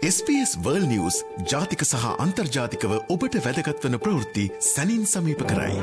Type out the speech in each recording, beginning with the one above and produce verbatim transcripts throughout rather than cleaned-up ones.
S B S World News ජාතික සහ අන්තර්ජාතිකව ඔබට වැදගත් වන ප්‍රවෘත්ති සැනින් සමීප කරයි.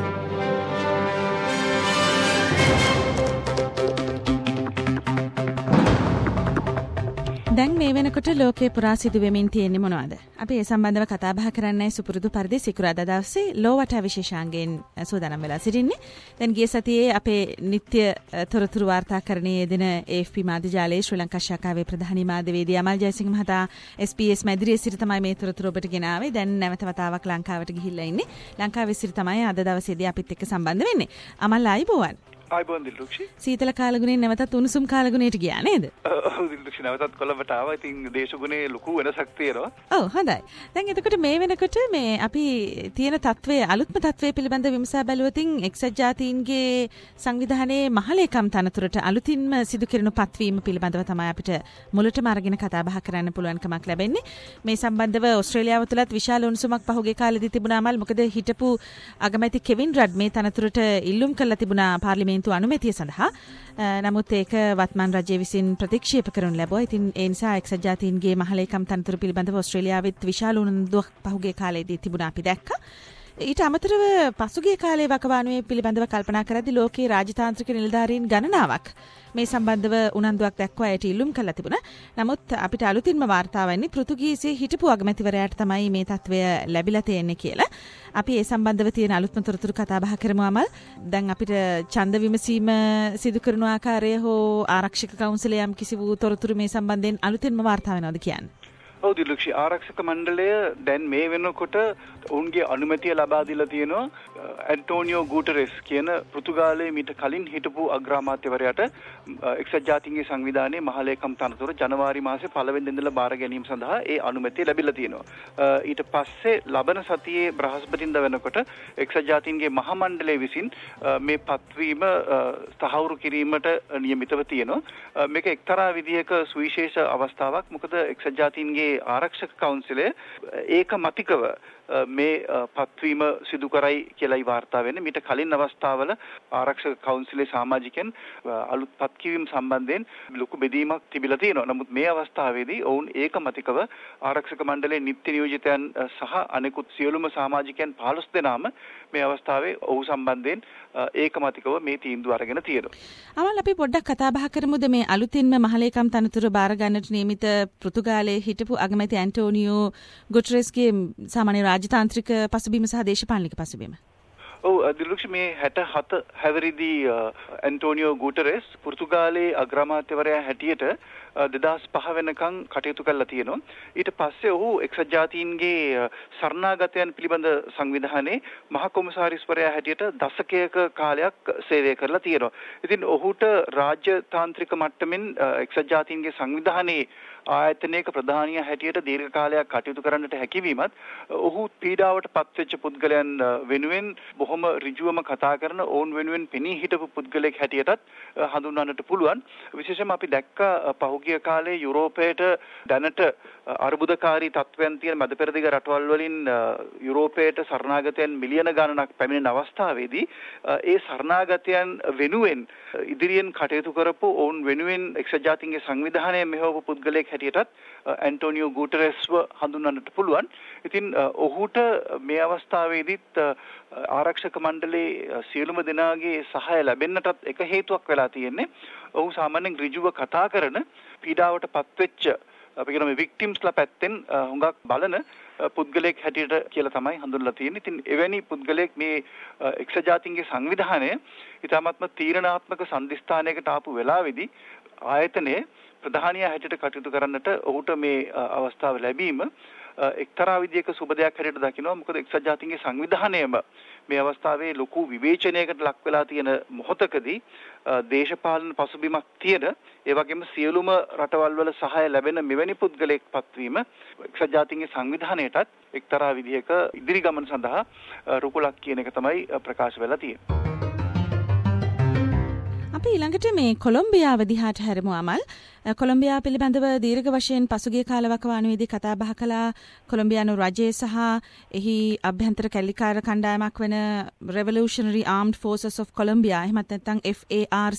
දැන් මේ වෙනකොට ලෝකේ පුරා සිදු වෙමින් තියෙන්නේ මොනවද? අපි ඒ සම්බන්ධව කතා බහ කරන්නයි සුපුරුදු පරිදි සිකුරාදා දවසේ ලෝවට විශේෂාංගයෙන් සූදානම් වෙලා සිටින්නේ. දැන් ගිය සතියේ අපේ නිත්‍ය තොරතුරු වාර්තාකරණයේ යෙදෙන A F P මාධ්‍ය ජාලයේ ශ්‍රී ලංකා ශාඛාවේ ප්‍රධානී මාධ්‍යවේදී අමල් ජයසිංහ මහතා S B S මැදිරියේ සිට තමයි මේ තොරතුරු ඔබට ගෙනාවේ. දැන් නැවත වතාවක් ලංකාවට ගිහිල්ලා ඉන්නේ. ලංකාවේ සිට තමයි අද දවසේදී අපිත් එක්ක සම්බන්ධ වෙන්නේ. අමල් ආයිබෝවන්. ආයිබෝන් දිල්රුක්ෂි. සීතල කාලගුණයෙන් නැවතත් උණුසුම් කාලගුණයට ගියා නේද? ඔව් දිල්රුක්ෂි නැවතත් කොළඹට ආවා. ඉතින් දේශගුණේ ලොකු වෙනසක් තියෙනවා. ඔව් හොඳයි. දැන් එතකොට මේ වෙනකොට මේ අපි තියෙන තත්වයේ අලුත්ම තත්වයේ පිළිබඳ විමසා බැලුවොතින් එක්සත් ජාතීන්ගේ සංවිධානයේ මහලේකම් තනතුරට අලුතින්ම සිදු කෙරෙනු පත්වීම පිළිබඳව තමයි අපිට මුලටම අරගෙන කතා බහ කරන්න පුළුවන්කමක් ලැබෙන්නේ. මේ සම්බන්ධව ඕස්ට්‍රේලියාව තුලත් විශාල උණුසුමක් පහුගිය කාලෙදී තිබුණා මල්. මොකද හිටපු අගමැති කෙවින් රඩ් මේ තනතුරට ඉල්ලුම් කළා තිබුණා පාර්ලිමේන්තුව අනුමැතිය සඳහා. නමුත් ඒක වත්මන් රජය විසින් ප්‍රතික්ෂේප කරනු ලැබුවා. ඉතින් ඒ නිසා එක්සත් ජාතීන්ගේ මහලේකම් තනතුර පිළිබඳව ඕස්ට්‍රේලියාවෙත් විශාල උනන්දුවක් පහුගිය කාලේදී තිබුණා අපි දැක්කා. ඊට අමතරව පසුගිය කාලයේ වකවානුවේ පිළිබඳව කල්පනා කරද්දී ලෝකයේ රාජතාන්ත්‍රික නිලධාරීන් ගණනාවක් මේ සම්බන්ධව උනන්දුවක් දක්වා ඇයට ඉල්ලුම් කළා තිබුණා. නමුත් අපිට අලුතින්ම වාර්තා වෙන්නේ පෘතුගීසියේ හිටපු අගමැතිවරයාට තමයි මේ තත්වය ලැබිලා තියෙන්නේ කියලා. අපි ඒ සම්බන්ධව තියෙන අලුත්ම තොරතුරු කතා බහ කරමු අමල්. දැන් අපිට ඡන්ද විමසීම සිදු කරන ආකාරය හෝ ආරක්ෂක කවුන්සිලයේ යම් කිසි වූ තොරතුරු මේ සම්බන්ධයෙන් අලුතින්ම වාර්තා වෙනවද කියන්නේ? ඔව් දිල්රුක්ෂි ආරක්ෂක මණ්ඩලය දැන් මේ වෙනකොට ඔවුන්ගේ අනුමැතිය ලබා දීලා තියෙනවා ඇන්ටෝනියෝ ගුටරෙස් කියන පෘතුගාලයේ මීට කලින් හිටපු අග්‍රාමාත්‍යවරයාට එක්සත් ජාතීන්ගේ සංවිධානයේ මහලේකම් තනතුර ජනවාරි මාසේ පළවෙනි දිනදලා බාර ගැනීම සඳහා ඒ අනුමැතිය ලැබිලා තියෙනවා. ඊට පස්සේ ලබන සතියේ බ්‍රහස්පතින්දා වෙනකොට එක්සත් ජාතීන්ගේ මහා මණ්ඩලය විසින් මේ පත්වීම තහවුරු කිරීමට නියමිතව තියෙනවා. මේක එක්තරා විදියක සුවිශේෂ අවස්ථාවක්. මොකද එක්සත් ජාතීන්ගේ ආරක්ෂක කවුන්සිලය ඒකමතිකව මේ පත්වීම සිදු කරයි කියලායි වාර්තා වෙන්නේ. මීට කලින් අවස්ථාවල ආරක්ෂක කවුන්සිලේ සමාජිකයන් අලුත් පත්කිවීම සම්බන්ධයෙන් ලොකු බෙදීමක් තිබිලා තියෙනවා. නමුත් මේ අවස්ථාවේදී ඔවුන් ඒකමතිකව ආරක්ෂක මණ්ඩලයේ නිත්‍ය නියෝජිතයන් සහ අනෙකුත් සියලුම සමාජිකයන් පහළොස් දෙනාම මේ අවස්ථාවේ ඔහු සම්බන්ධයෙන් ඒකමතිකව මේ තීන්දුව අරගෙන තියෙනවා. අමල් අපි පොඩ්ඩක් කතා බහ කරමුද මේ අලුතින්ම මහලේකම් තනතුර බාර ගන්නට නියමිත පෘතුගාලයේ හිටපු අගමැති ඇන්ටෝනියෝ ගුටරෙස්ගේ සාමාන්‍ය රාජතාන්ත්‍රික පසුබිම සහ දේශපාලනික පසුබිම. ඔව් දිල්රුක්ෂි මේ හැට හත හැවිරිදි ඇන්ටෝනියෝ ගුටරෙස් පෘතුගාලයේ අග්‍රාමාත්‍යවරයා හැටියට දෙදහස් පහ වෙනකන් කටයුතු කරලා තියෙනවා. ඊට පස්සේ ඔහු එක්සත් ජාතීන්ගේ සරණාගතයන් පිළිබඳ සංවිධානයේ මහා කොමසාරිස්වරයා හැටියට දශකයක කාලයක් සේවය කරලා තියෙනවා. ඉතින් ඔහුට රාජ්‍යතාන්ත්‍රික මට්ටමින් එක්සත් ජාතීන්ගේ සංවිධානයේ ආයතනයක ප්‍රධානියා හැටියට දීර්ඝ කාලයක් කටයුතු කරන්නට හැකියවීමත් ඔහු පීඩාවට පත්වෙච්ච පුද්ගලයන් වෙනුවෙන් බොහොම ඍජුවම කතා කරන ඔවුන් වෙනුවෙන් පෙනී හිටපු පුද්ගලෙක් හැටියටත් හඳුන්වන්නට පුළුවන්. විශේෂයෙන්ම අපි දැක්කා පහුගිය කාලේ යුරෝපයට දැනට අර්බුදකාරී තත්ත්වයන් තියෙන මැද පෙරදිග රටවල් වලින් යුරෝපයට සරණාගතයන් මිලියන ගණනක් පැමිණෙන අවස්ථාවේදී ඒ සරණාගතයන් වෙනුවෙන් ඉදිරියෙන් කටයුතු කරපු ඔවුන් වෙනුවෙන් එක්සත් ජාතීන්ගේ සංවිධානය මෙහෙවපු පුද්ගලෙක් හැටියටත් ඇන්ටෝනියෝ ගුටරෙස්ව හඳුන්වන්නට පුළුවන්. ඉතින් ඔහුට මේ අවස්ථාවේදීත් ආරක්ෂක මණ්ඩලයේ සියලුම දෙනාගේ සහාය ලැබෙන්නටත් එක හේතුවක් වෙලා තියෙන්නේ. ඔහු සාමාන්‍යයෙන් ඍජුව කතා කරන පීඩාවට පත්වෙච්ච අපි කියන මේ වික්ටිම්ස්ලා පැත්තෙන් හුඟක් බලන පුද්ගලයෙක් හැටියට කියලා තමයි හඳුන්වලා තියෙන්නේ. ඉතින් එවැනි පුද්ගලයෙක් මේ එක්සත් ජාතීන්ගේ සංවිධානය ඊටාත්ම තීරණාත්මක සම්දිස්ථානයකට ආපු වෙලාවේදී ආයතනයේ ප්‍රධානියා හැටියට කටයුතු කරන්නට ඔහුට මේ අවස්ථාව ලැබීම එක්තරා විදියක සුබ දෙයක් හැටියට දකිනවා. මොකද එක්සත් ජාතීන්ගේ සංවිධානයම මේ අවස්ථාවේ ලොකු විවේචනයකට ලක් වෙලා තියෙන මොහොතකදී දේශපාලන පසුබිමක් තියෙන ඒ වගේම සියලුම රටවල් වල සහාය ලැබෙන මෙවැනි පුද්ගලයෙක් පත්වීම එක්සත් ජාතීන්ගේ සංවිධානයටත් එක්තරා විදියක ඉදිරි ගමන සඳහා රුකුලක් කියන එක තමයි ප්‍රකාශ වෙලා තියෙන්නේ. අපි ඊළඟට මේ කොලොම්බියාව දිහාට හැරෙමු අමල්. කොලොම්බියාව පිළිබඳව දීර්ඝ වශයෙන් පසුගිය කාලවකවානුවේදී කතා බහ කළා. කොලොම්බියානු රජය සහ එහි අභ්‍යන්තර කැලිකාර කණ්ඩායමක් වෙන Revolutionary Armed Forces of Colombia එහෙමත් නැත්නම් F A R C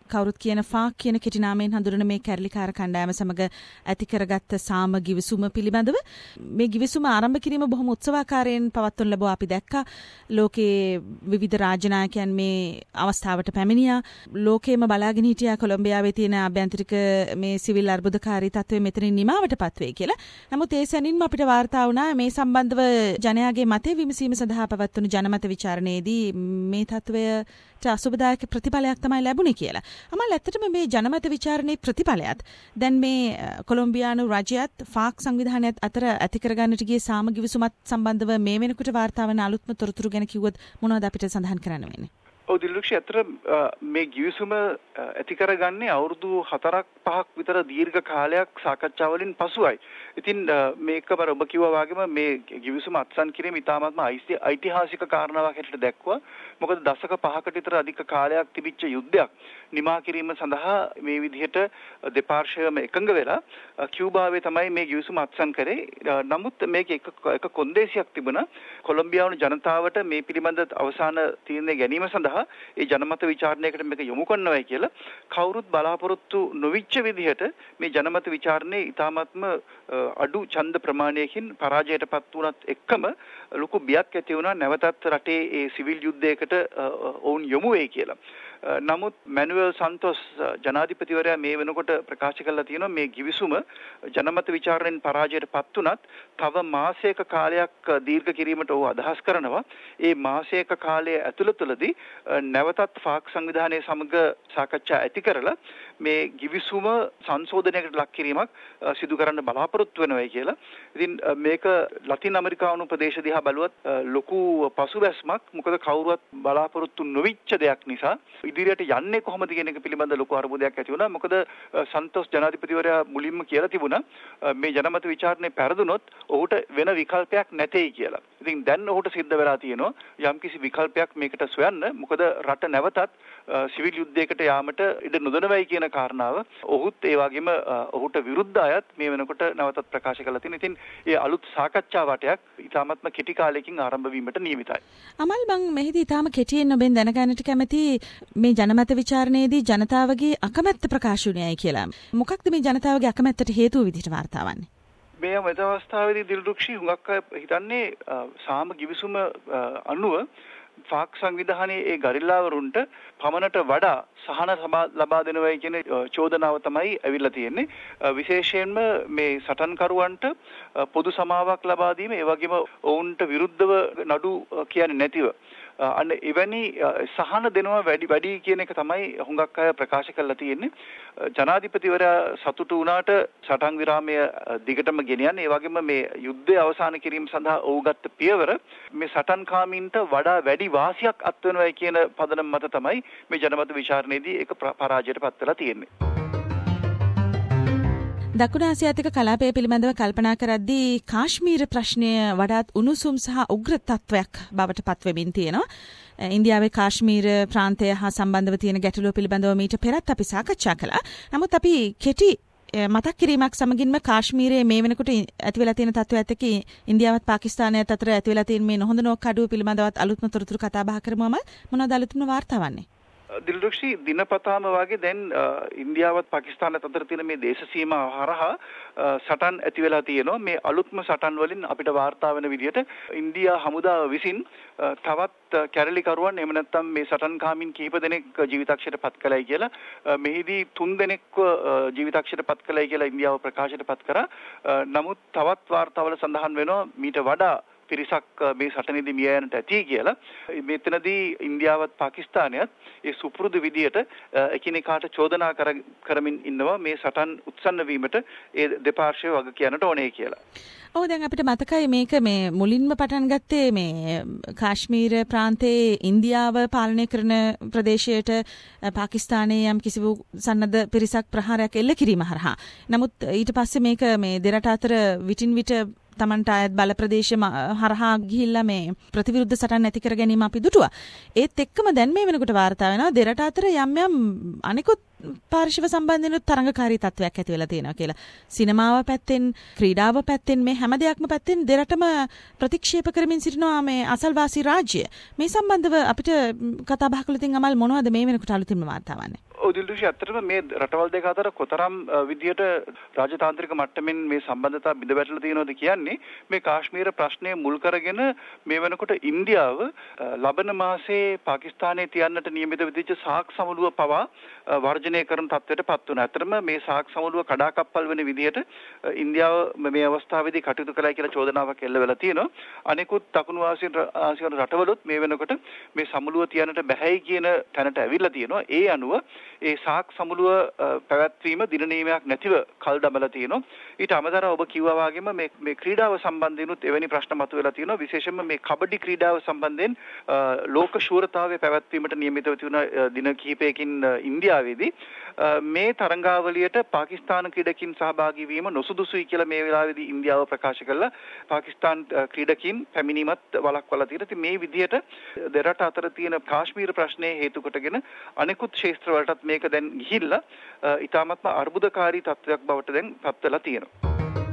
කවුරුත් කියන ෆාක් කියන කෙටි නාමයෙන් හඳුනන මේ කැරලිකාර කණ්ඩායම සමග ඇති කරගත්ත සාම ගිවිසුම පිළිබඳව මේ ගිවිසුම ආරම්භ කිරීම බොහොම උත්සවාකාරයෙන් පවත්වනු ලැබුවා. අපි දැක්කා ලෝකයේ විවිධ රාජ්‍ය නායකයන් මේ අවස්ථාවට පැමිණියා. ලෝකෙම බලාගෙන හිටියා කොලොම්බියාවේ තියෙන අභ්‍යන්තරික මේ සිවිල් අර්බුදකාරී තත්ත්වය මෙතනින් නිමාවටපත් වෙයි කියලා. නමුත් ඒ සැනින්ම අපිට වාර්තා වුණා මේ සම්බන්ධව ජනයාගේ මතය විමසීම සඳහා පවත්වන ජනමත විචාරණයේදී මේ තත්ත්වයට අසුබදායක ප්‍රතිඵලයක් තමයි ලැබුණේ කියලා. අමල් ඇත්තටම මේ ජනමත විචාරණයේ ප්‍රතිඵලයත් දැන් මේ කොලොම්බියානු රජයත් ෆාක් සංවිධානයත් අතර ඇති කරගන්නට ගිය සාම ගිවිසුමත් සම්බන්ධව මේ වෙනකොට වාර්තා වන අලුත්ම තොරතුරු ගැන කිව්වොත් මොනවද අපිට සඳහන් කරන්න වෙන්නේ? ඔව් දිලුක්ෂ අතර මේ ගිවිසුම ඇති කරගන්නේ අවුරුදු හතරක් පහක් විතර දීර්ඝ කාලයක් සාකච්ඡා වලින් පසුයි. ඉතින් මේකම ඔබ කිව්වා වගේම මේ ගිවිසුම අත්සන් කිරීම ඉතාමත්ම ඓතිහාසික කාරණාවක් හැටියට දැක්වුවා. මොකද දශක පහකට විතර අධික කාලයක් තිබිච්ච යුද්ධයක් නිමා කිරීම සඳහා මේ විදිහට දෙපාර්ශ්වයම එකඟ වෙලා කියුබාවේ තමයි මේ ගිවිසුම අත්සන් කරේ. නමුත් මේක එක එක කොන්දේසියක් තිබුණා. කොලොම්බියානු ජනතාවට මේ පිළිබඳ අවසාන තීරණය ගැනීම සඳහා ඒ ජනමත විචාරණයකට මේක යොමු කරනවායි කියලා කවුරුත් බලාපොරොත්තු නොවිච්ච විදිහට මේ ජනමත විචාරණේ ඉතාමත්ම අඩු ඡන්ද ප්‍රමාණයකින් පරාජයටපත් වුණත් එක්කම ලොකු බියක් ඇති වුණා නැවතත් රටේ ඒ සිවිල් යුද්ධයකට ඔවුන් යොමු වෙයි කියලා. නමුත් මැනුවෙල් සන්තෝස් ජනාධිපතිවරයා මේ වෙනකොට ප්‍රකාශ කළා තියෙනවා මේ ගිවිසුම ජනමත විචාරණයෙන් පරාජයටපත් වුණත් තව මාසයක කාලයක් දීර්ඝ කිරීමට ඔහු අදහස් කරනවා. ඒ මාසයක කාලය ඇතුළතදී නැවතත් ෆාක් සංවිධානයේ සමග සාකච්ඡා ඇති කරලා මේ ගිවිසුම සංශෝධනයකට ලක් කිරීමක් සිදු කරන්න බලාපොරොත්තු වෙනවායි කියලා. ඉතින් මේක ලතින් ඇමරිකානු ප්‍රදේශ දිහා බලුවත් ලොකු පසුබැස්මක්. මොකද කවුරුවත් බලාපොරොත්තු නොවිච්ච දෙයක් නිසා ඉදිරියට යන්නේ කොහොමද කියන එක පිළිබඳ ලොකු අරුබුදයක් ඇති වුණා. මොකද සන්තෝස් ජනාධිපතිවරයා මුලින්ම කියලා තිබුණා මේ ජනමත විචාරණේ පෙරදුනොත් ඔහුට වෙන විකල්පයක් නැtei කියලා. ඉතින් දැන් ඔහුට සිද්ධ වෙලා තියෙනවා යම්කිසි විකල්පයක් මේකට සොයන්න. මොකද රට නැවතත් සිවිල් යුද්ධයකට යාමට ඉඩ නොදනවයි කියන කාරණාව ඔහුත් ඒ වගේම ඔහුට විරුද්ධ අයත් මේ වෙනකොට නැවතත් ප්‍රකාශ කළා තියෙනවා. ඉතින් ඒ අලුත් සාකච්ඡා වටයක් ඉතාමත්ම කෙටි කාලයකින් ආරම්භ වීමට නියමිතයි. අමල් මං මෙහිදී ඉතාම කෙටියෙන් ඔබෙන් දැනගන්නට කැමති මේ ජනමත විචාරණයේදී ජනතාවගේ අකමැත්ත ප්‍රකාශ වුණේයි කියලා. මොකක්ද මේ ජනතාවගේ අකමැත්තට හේතුව විදිහට වාර්තා වන්නේ? මේ මෙත අවස්ථාවේදී දිල්රුක්ෂි හුඟක් අය හිතන්නේ සාම ගිවිසුම අනුව ෆාක් සංවිධානයේ ඒ ගරිල්ලාවරුන්ට පමණට වඩා සහන ලබා දෙනවයි කියන චෝදනාව තමයි ඇවිල්ලා තියෙන්නේ. විශේෂයෙන්ම මේ සටන්කරුවන්ට පොදු සමාවක් ලබා දීම, ඒ වගේම ඔවුන්ට විරුද්ධව නඩු කියන්නේ නැතිව අන්න එවැනි සහන දෙනවා වැඩි වැඩි කියන එක තමයි හුඟක් අය ප්‍රකාශ කරලා තියෙන්නේ. ජනාධිපතිවරයා සතුටු වුණාට සටන් විරාමය දිගටම ගෙනියන්න, ඒ වගේම මේ යුද්ධය අවසන් කිරීම සඳහා ඔහු ගත්ත පියවර මේ සටන්කාමීන්ට වඩා වැඩි වාසියක් අත් වෙනවයි කියන පදනම මත තමයි මේ ජනමත විචාරණයේදී ඒක පරාජයට පත් වෙලා තියෙන්නේ. දකුණු ආසියාතික කලාපය පිළිබඳව කල්පනා කරද්දී කාශ්මීර ප්‍රශ්නය වඩාත් උණුසුම් සහ උග්‍ර තත්වයක් බවට පත්වෙමින් තියෙනවා. ඉන්දියාවේ කාශ්මීර ප්‍රාන්තය හා සම්බන්ධව තියෙන ගැටලුව පිළිබඳව මීට පෙරත් අපි සාකච්ඡා කළා. නමුත් අපි කෙටි මතක් කිරීමක් සමගින්ම කාශ්මීරයේ මේ වෙනකොට ඇති වෙලා තියෙන තත්ත්වයත් එක්ක ඉන්දියාවත් පාකිස්තානයත් අතර ඇති වෙලා තියෙන මේ නොහොඳ නෝක් කඩුව පිළිබඳවත් අලුත්ම තොරතුරු කතා බහ කරමුම මොනවද අලුත්ම වාර්තා වන්නේ? දිල්රුක්ෂි දිනපතාම වාගේ දැන් ඉන්දියාවත් පාකිස්තානත් අතර තියෙන මේ දේශ සීමා හරහා සටන් ඇති වෙලා තියෙනවා. මේ අලුත්ම සටන් වලින් අපිට වාර්තා වෙන විදිහට ඉන්දියා හමුදාව විසින් තවත් කැරලිකරුවන් එහෙම නැත්නම් මේ සටන්කාමින් කිහිප දෙනෙක් ජීවිතක්ෂයට පත් කළයි කියලා, මෙහිදී තුන් දෙනෙක්ව ජීවිතක්ෂයට පත් කළයි කියලා ඉන්දියාව ප්‍රකාශයට පත් කරා. නමුත් තවත් වාර්තාවල සඳහන් වෙනවා මීට වඩා පිරිසක් මේ සටනේදී මිය යන්නට ඇති කියලා. මෙතනදී ඉන්දියාවත් පාකිස්තානයත් ඒ සුපුරුදු විදියට එකිනෙකාට චෝදනා කරමින් ඉන්නවා මේ සටන් උත්සන්න වීමට ඒ දෙපාර්ශ්වය වග කියන්නට ඕනේ කියලා. ඔව් දැන් අපිට මතකයි මේක මේ මුලින්ම පටන් ගත්තේ මේ කාශ්මීර ප්‍රාන්තයේ ඉන්දියාව පාලනය කරන ප්‍රදේශයට පාකිස්තානයේ යම් කිසි සන්නද්ධ පිරිසක් ප්‍රහාරයක් එල්ල කිරීම හරහා. නමුත් ඊට පස්සේ මේක මේ දෙරට අතර විටින් විට තමන්ට අයත් බල ප්‍රදේශ හරහා ගිහිල්ලා මේ ප්‍රතිවිරුද්ධ සටන් නැති කර ගැනීම අපි දුටුවා. ඒත් එක්කම දැන් මේ වෙනකොට වාර්තා වෙනවා දෙරට අතර යම් යම් අනිකුත් පාර්ශව සම්බන්ධිනුත් තරඟකාරී තත්වයක් ඇති වෙලා තියෙනවා කියලා. සිනමාව පැත්තෙන්, ක්‍රීඩාව පැත්තෙන්, මේ හැම දෙයක්ම පැත්තෙන් දෙරටම ප්‍රතික්ෂේප කරමින් සිටිනවා මේ අසල්වාසී රාජ්‍ය. මේ සම්බන්ධව අපිට කතා බහ කළ තින් අමල් මොනවද මේ වෙනකොට අලුතින්ම වාර්තා වන්නේ? ඔදිල්දුෂි ඇත්තටම මේ රටවල් දෙක අතර කොතරම් විදියට රාජතාන්ත්‍රික මට්ටමින් මේ සම්බන්ධතා බිඳ වැටලා තියෙනවද කියන්නේ මේ කාශ්මීර ප්‍රශ්නය මුල් කරගෙන මේ වෙනකොට ඉන්දියාව ලබන මාසේ පාකිස්තානයේ තියන්නට නියමිත විදිච්ච සාක් සමුළුව පවා වර්ජනය කරන තත්ත්වයට පත් වුණා. ඇත්තටම මේ සාක් සමුළුව කඩාකප්පල් වෙන විදියට ඉන්දියාව මේ අවස්ථාවේදී කටයුතු කළා කියලා චෝදනාවක් එල්ල වෙලා තියෙනවා. අනෙකුත් දකුණු ආසියානු රටවලුත් මේ වෙනකොට මේ සමුළුව තියන්නට බැහැයි කියන තැනට ඇවිල්ලා තියෙනවා. ඒ අනුව ඒ සාක් සමුළුව පැවැත්වීම දින නියමයක් නැතිව කල් දමලා තියෙනවා. ඊට අමතරව ඔබ කිව්වා වගේම මේ මේ ක්‍රීඩාව සම්බන්ධයෙන්ුත් එවැනි ප්‍රශ්න මතුවලා තියෙනවා. විශේෂයෙන්ම මේ කබඩි ක්‍රීඩාව සම්බන්ධයෙන් ලෝක ශූරතාවයේ පැවැත්වීමට නියමිතව තිබුණ දින කිහිපයකින් ඉන්දියාවේදී මේ තරඟාවලියට පාකිස්තාන ක්‍රීඩකින් සහභාගී වීම නොසුදුසුයි කියලා මේ වෙලාවේදී ඉන්දියාව ප්‍රකාශ කළා. පාකිස්තාන් ක්‍රීඩකින් පැමිණීමත් වළක්වලා තියෙනවා. ඉතින් මේ විදිහට දෙරට අතර තියෙන කාශ්මීර ප්‍රශ්නයේ හේතු කොටගෙන අනෙකුත් ක්ෂේත්‍ර වලටත් මේක දැන් ගිහිල්ලා ඉතාමත්ම අර්බුදකාරී තත්ත්වයක් බවට දැන් පත් වෙලා තියෙනවා.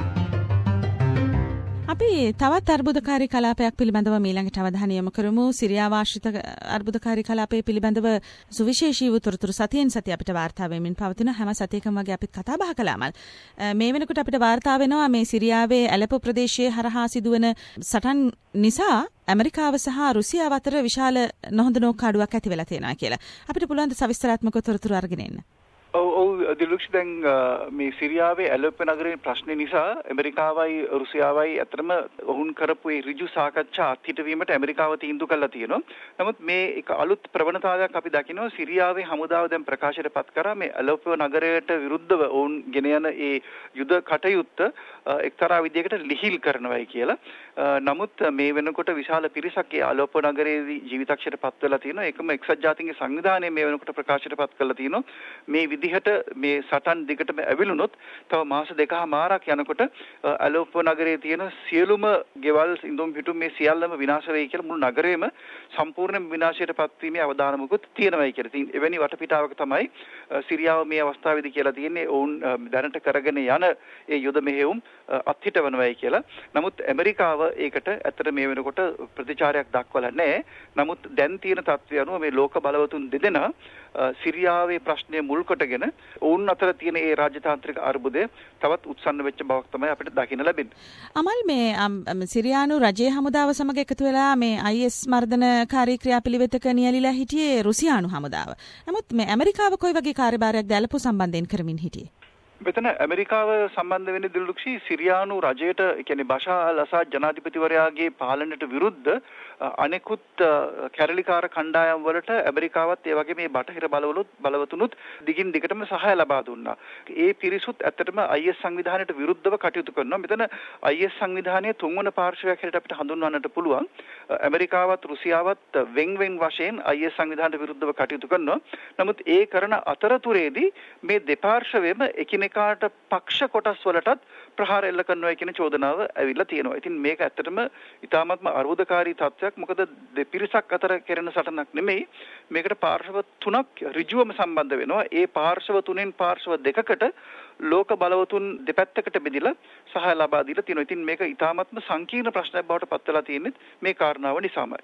අපි තවත් අර්බුදකාරී කලාපයක් පිළිබඳව ඊළඟට අවධානය යොමු කරමු. සිරියාව ආශ්‍රිත අර්බුදකාරී කලාපය පිළිබඳව සුවිශේෂී වූ තොරතුරු සතියෙන් සතිය අපිට වාර්තා වෙමින් පවතින හැම සතියකම වගේ අපිත් කතා බහ කළාමල්. මේ වෙනකොට අපිට වාර්තා වෙනවා මේ සිරියාවේ ඇලපෝ ප්‍රදේශයේ හරහා සිදුවන සටන් නිසා ඇමරිකාව සහ රුසියාව අතර විශාල නොහොඳ නෝකාඩුවක් ඇති වෙලා තියෙනවා කියලා. අපිට පුළුවන් ද සවිස්තරාත්මක තොරතුරු අරගෙන එන්න? ඔව් ඔව් දිලුක්ෂ දැන් මේ සිරියාවේ ඇලෙප්පෝ නගරයේ ප්‍රශ්නේ නිසා ඇමරිකාවයි රුසියාවයි අතරම ඔවුන් කරපු ඒ ඍජු සාකච්ඡා අත්හිටවීමට ඇමරිකාව තීන්දුව කළා තියෙනවා. නමුත් මේ එක අලුත් ප්‍රවණතාවයක් අපි දකිනවා. සිරියාවේ හමුදාව දැන් ප්‍රකාශයට පත් කරා මේ ඇලෙප්පෝ නගරයට විරුද්ධව ඔවුන් ගෙන යන ඒ යුද කටයුත්ත එක්තරා විදියකට ලිහිල් කරනවායි කියලා. නමුත් මේ වෙනකොට විශාල පිරිසක් ඒ ඇලෙප්පෝ නගරයේදී ජීවිතක්ෂයට පත් වෙලා තියෙනවා. ඒකම එක්සත් ජාතීන්ගේ සංවිධානය මේ වෙනකොට ප්‍රකාශයට පත් කරලා තියෙනවා. මේ විදිහට මේ සටන් දිගටම ඇවිලුනොත් තව මාස දෙකමාරක් යනකොට ඇලෙප්පෝ නගරයේ තියෙන සියලුම ගෙවල් ඉඳුම් පිටුම් මේ සියල්ලම විනාශ වෙයි කියලා මුළු නගරයම සම්පූර්ණ විනාශයට පත්වීමේ අවදානමකුත් තියෙනවායි කියලා. ඉතින් එවැනි වටපිටාවක තමයි සිරියාව මේ අවස්ථාවේදී කියලා තියෙන්නේ. ඔවුන් දැනට කරගෙන යන ඒ යුද මෙහෙයුම් අත්හිටවනවායි කියලා. නමුත් ඇමරිකාව ඒකට ඇත්තට මේ වෙනකොට ප්‍රතිචාරයක් දක්වලා නැහැ. නමුත් දැන් තියෙන තත්ත්වය අනුව මේ ලෝක බලවතුන් දෙදෙනා සිරියාවේ ප්‍රශ්නය මුල් කොටගෙන ඔවුන් අතර තියෙන ඒ රාජතාන්ත්‍රික අර්බුදය තවත් උත්සන්න වෙච්ච බවක් තමයි අපිට දකින්න ලැබෙන්නේ. අමල් මේ සිරියානු රජයේ හමුදාව සමග එකතු වෙලා මේ අයි එස් මර්ධනකාරී ක්‍රියාපිළිවෙතක නියැලිලා හිටියේ රුසියානු හමුදාව. නමුත් මේ ඇමරිකාව කොයි වගේ කාර්යභාරයක්ද ඇලෙප්පෝ සම්බන්ධයෙන් කරමින් හිටියේ? මෙතන ඇමරිකාව සම්බන්ධ වෙන්නේ දිලුක්ෂි සිරියානු රජයට කියන්නේ බෂාර් අල් අසාද් ජනාධිපතිවරයාගේ පාලනයට විරුද්ධ අනෙකුත් කැරලිකාර කණ්ඩායම් වලට ඇමරිකාවත් ඒ වගේ මේ බටහිර බලවලුත් බලවතුනුත් දිගින් දිගටම සහාය ලබා දුන්නා. ඒ පිරිසුත් ඇත්තටම අයි එස් සංවිධානයට විරුද්ධව කටයුතු කරනවා. මෙතන අයි එස් සංවිධානයේ තුන්වන පාර්ශවයක් හැටියට අපිට හඳුන්වන්නට පුළුවන්. ඇමරිකාවත් රුසියාවත් වෙන් වෙන් වශයෙන් අයි එස් සංවිධානයට විරුද්ධව කටයුතු කරනවා. නමුත් ඒ කරන අතරතුරේදී මේ දෙපාර්ශවයම එකිනෙකාට පක්ෂ කොටස් වලටත් ප්‍රහාර එල්ල කරනවා කියන චෝදනාව ඇවිල්ලා තියෙනවා. ඉතින් මේක ඇත්තටම ඉතාමත්ම අර්බුදකාරී තත්ත්වයක්. මොකද දෙපිරිසක් අතර කෙරෙන සටනක් නෙමෙයි. මේකට පාර්ශව තුනක් ඍජුවම සම්බන්ධ වෙනවා. ඒ පාර්ශව තුනෙන් පාර්ශව දෙකකට ලෝක බලවතුන් දෙපැත්තකට බෙදලා සහාය ලබා දීලා තියෙනවා. ඉතින් මේක ඉතාමත්ම සංකීර්ණ ප්‍රශ්නයක් බවට පත් වෙලා තියෙන්නේ මේ කාරණාව නිසාමයි.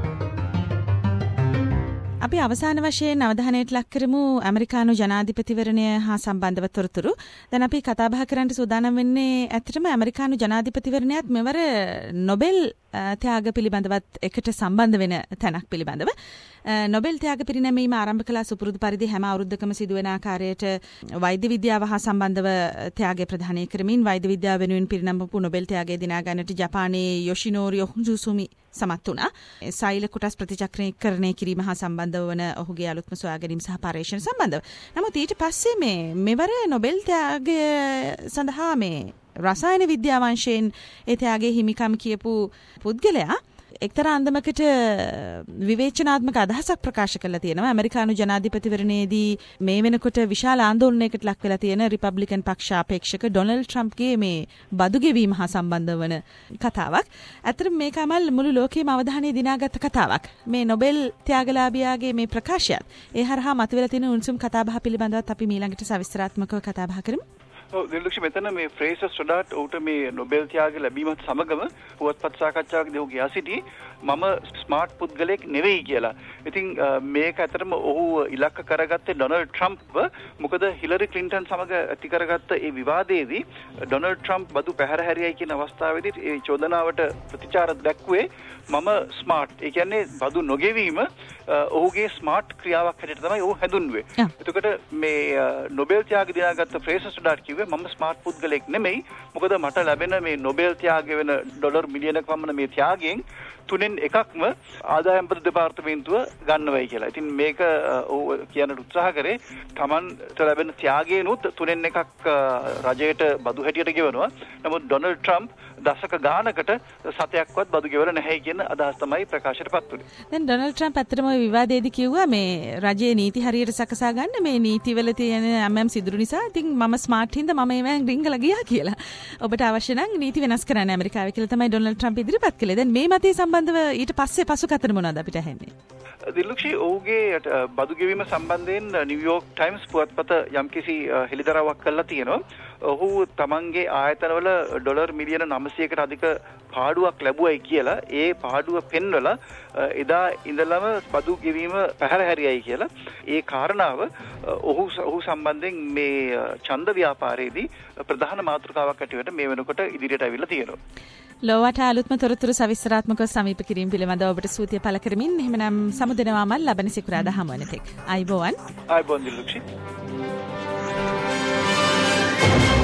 අපි අවසාන වශයෙන් අවධානයට ලක් කරමු ඇමරිකානු ජනාධිපතිවරණය හා සම්බන්ධව තොරතුරු. දැන් අපි කතා බහ කරන්න සූදානම් වෙන්නේ ඇත්තටම ඇමරිකානු ජනාධිපතිවරණයත් මෙවර නොබෙල් ත්‍යාග පිළිබඳවත් එකට සම්බන්ධ වෙන තැනක් පිළිබඳව. නොබෙල් ත්‍යාග පිරිනැමීම ආරම්භ කළ සුපුරුදු පරිදි හැම අවුරුද්දකම සිදුවෙන ආකාරයට වෛද්‍ය විද්‍යාව හා සම්බන්ධව ත්‍යාගය ප්‍රදානය කරමින් වෛද්‍ය විද්‍යාව වෙනුවෙන් පිරිනැමපු නොබෙල් ත්‍යාගය දිනා ගන්නට ජපානයේ යොෂිනෝරි ඔහුජුසුමි සමත් වුණා. සෛල කොටස් ප්‍රතිචක්‍රීකරණය කිරීම හා සම්බන්ධව වන ඔහුගේ අලුත්ම සොයා ගැනීම සහ පරීක්ෂණ සම්බන්ධව. නමුත් ඊට පස්සේ මේ මෙවර නොබෙල් ත්‍යාගය සඳහා මේ රසායන විද්‍යාවංශයෙන් ඒ ත්‍යාගයේ හිමිකම් කියපු පුද්ගලයා එක්තරා අන්දමකට විවේචනාත්මක අදහසක් ප්‍රකාශ කරලා තියෙනවා. ඇමරිකානු ජනාධිපතිවරණයේදී මේ වෙනකොට විශාල ආందోලනයකට ලක් වෙලා තියෙන රිපබ්ලිකන් පක්ෂ අපේක්ෂක ඩොනල්ඩ් ට්‍රම්ප්ගේ මේ බදු ගෙවීම හා සම්බන්ධ වන කතාවක්. ඇත්තටම මේක අමල් මුළු ලෝකයේම අවධානය දිනාගත් කතාවක්. මේ නොබෙල් ත්‍යාගලාභියාගේ මේ ප්‍රකාශයත් ඒ හරහා මතුවලා තියෙන උණුසුම් කතාබහ පිළිබඳවත් අපි ඊළඟට සවිස්තරාත්මකව කතා බහ කරමු. ඔව් දිලුක්ෂ මෙතන මේ ෆ්‍රේසර් ස්ටඩාට් උට මේ නොබෙල් ත්‍යාගය ලැබීමත් සමගම පුවත්පත් සාකච්ඡාවකදී ඔහු කියා සිටි මම ස්මාර්ට් පුද්ගලයෙක් නෙවෙයි කියලා. ඉතින් මේක ඇත්තටම ඔහු ඉලක්ක කරගත්තේ ඩොනල්ඩ් ට්‍රම්ප්ව. මොකද හිලරි ක්ලින්ටන් සමග ඇති කරගත්ත ඒ විවාදයේදී ඩොනල්ඩ් ට්‍රම්ප් බදු පැහැර හැරියයි කියන අවස්ථාවේදී ඒ චෝදනාවට ප්‍රතිචාර දැක්ුවේ මම ස්මාර්ට්. ඒ කියන්නේ බදු නොගෙවීම ඔහුගේ ස්මාර්ට් ක්‍රියාවක් හැටියට තමයි ඔහු හැඳුන්වුවේ. එතකොට මේ නොබෙල් ත්‍යාග දිනාගත්ත ෆ්‍රේසර් ස්ටඩාර්ට් කිව්වේ මම ස්මාර්ට් පුද්ගලෙක් නෙමෙයි. මොකද මට ලැබෙන මේ නොබෙල් ත්‍යාගය වෙන ඩොලර් මිලියනක් වමන මේ ත්‍යාගයෙන් තුනෙන් එකක්ම ආදායම් පද දෙපාර්තමේන්තුව ගන්නවයි කියලා. ඉතින් මේක ඔහු කියන්නට උත්සාහ කරේ Tamanට ලැබෙන ත්‍යාගයෙන්ුත් තුනෙන් එකක් රජයට බදු හැටියට ගෙවනවා. නමුත් ඩොනල්ඩ් ට්‍රම්ප් දශක ගානකට සතයක්වත් බදු ගෙවලා නැහැ කියන අදහස් තමයි ප්‍රකාශයටපත් වුනේ. දැන් ඩොනල්ඩ් ට්‍රම්ප් අත්‍තරම ওই විවාදයේදී කිව්වා මේ රජයේ නීති හරියට සකසා ගන්න මේ නීතිවල තියෙන යම් සිදුරු නිසා ඉතින් මම ස්මාර්ට් හින්දා මම ඒවෙන් රිංගලා ගියා කියලා. ඔබට අවශ්‍ය නම් නීති වෙනස් කරන්න ඇමරිකාවේ කියලා තමයි ඩොනල්ඩ් ට්‍රම්ප් ඉදිරිපත් කළේ. දැන් මේ මතය සම්බන්ධව ඊට පස්සේ පසුකතන මොනවද අපිට ඇහෙන්නේ? දිලුක්ෂි ඔහුගේ බදු ගෙවීම සම්බන්ධයෙන් නිව්යෝර්ක් ටයිම්ස් පුවත්පත යම්කිසි හෙළිදරව්වක් කළා තියෙනවා. ඔහු තමන්ගේ ආයතනවල ඩොලර් මිලියන නවසයකට අධික පාඩුවක් ලැබුවයි කියලා ඒ පාඩුව පෙන්වලා එදා ඉඳලම බදු ගෙවීම පැහැර හැරියයි කියලා ඒ කාරණාව ඔහු ඔහු සම්බන්ධයෙන් මේ ඡන්ද ව්‍යාපාරයේදී ප්‍රධාන මාතෘකාවක් ඇටියට මේ වෙනකොට ඉදිරියට අවිල්ලා තියෙනවා. ලෝවට අලුත්ම තොරතුරු සවිස්තරාත්මකව සමීප කිරීම පිළිබඳව ඔබට සූතිය පළ කරමින් එහෙමනම් සමුදෙනවා මල් ලබන සිකුරාදා හමු වෙන තෙක්. අයිබෝවන්. අයිබෝන් දිලුක්ෂි.